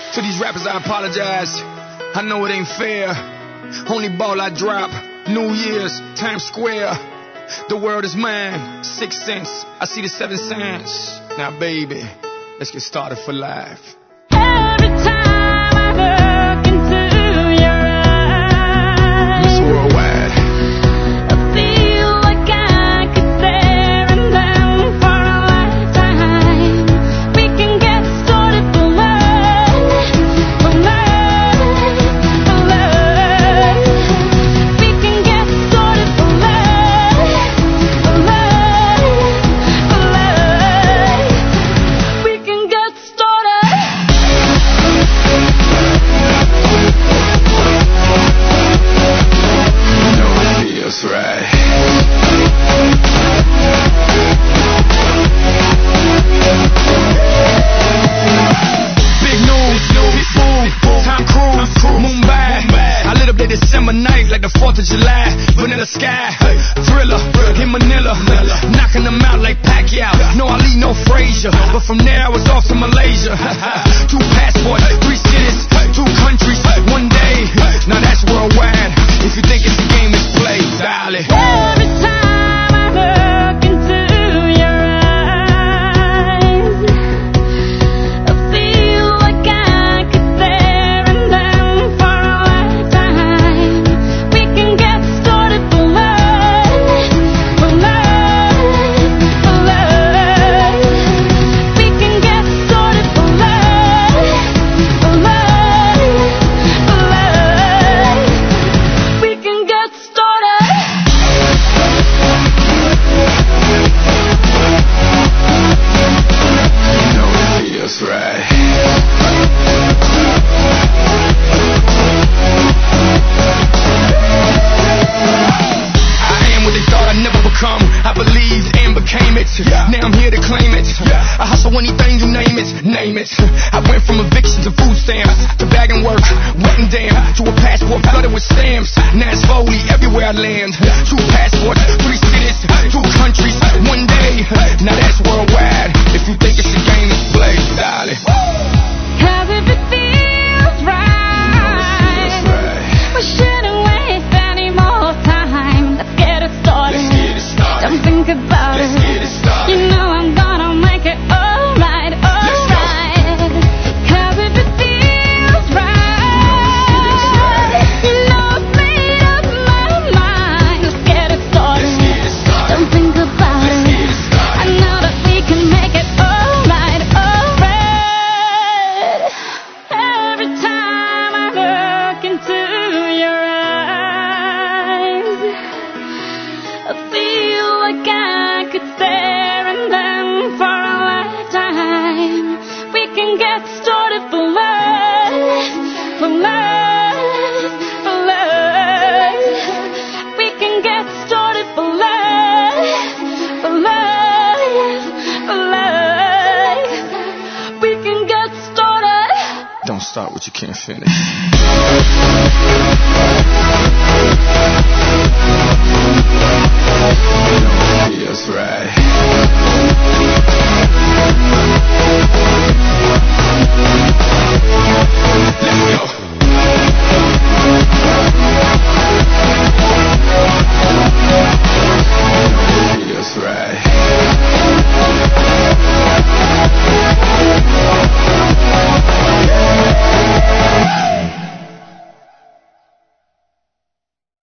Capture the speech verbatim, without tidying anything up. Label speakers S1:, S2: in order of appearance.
S1: To these rappers I apologize, I know it ain't fair. Only ball I drop, New Year's, Times Square. The world is mine, six cents, I see the seven cents. Now baby, let's get started for life.
S2: Every time I look into your eyes,
S1: Miss Worldwide,
S2: I feel like I could stare at them for a lifetime. We can get started for love, for love, for love. We can get started for love, for love, for love. We can get started.
S1: you know it feels right. Big news, Pitbull, Tom Cruise, Mumbai. I lit up that December night like the fourth of July. Vanilla Sky, Thriller, in Manila, knocking them out like Pacquiao. No Ali, no Frazier, but from there I was off to Malaysia. Two passports, three cities, two countries, one day. Now that's worldwide. If you think it's a game, it's play, darling.
S2: Every time I look into your eyes, I feel like I could stare at them for a lifetime. We can get started for love, for love, for love. We can get started for love, for love, for love. We can get started.
S1: You know it feels right. I am what they thought I'd never become. I believed and became it. Now I'm here to claim it. I hustle anything, you name it, name it. I went from eviction to food stamps, to bag and work, wet and damn, to a passport flooded with stamps. Now it's slowly everywhere I land. Two passports, three cities, two countries, one day. Now that's worldwide. If you think it's a game, it's play, darling.
S2: Cause if it feels right, we shouldn't waste any more time. Let's get it started.
S1: Let's get it started.
S2: Don't think about
S1: Let's
S2: it.
S1: get it started.
S2: You know I'm gonna make it alright, alright. Cause if it feels right, you know I've made up my mind. Let's get it started.
S1: Let's get it started.
S2: Don't think about
S1: Let's
S2: it.
S1: get it started.
S2: I know that we can make it alright, alright. Every time I look into your eyes, I feel like I could stare at them for a lifetime. We can get started for love, for love, for love. We can get started for love, for love, for love. We can get started.
S1: Don't start what you can't finish.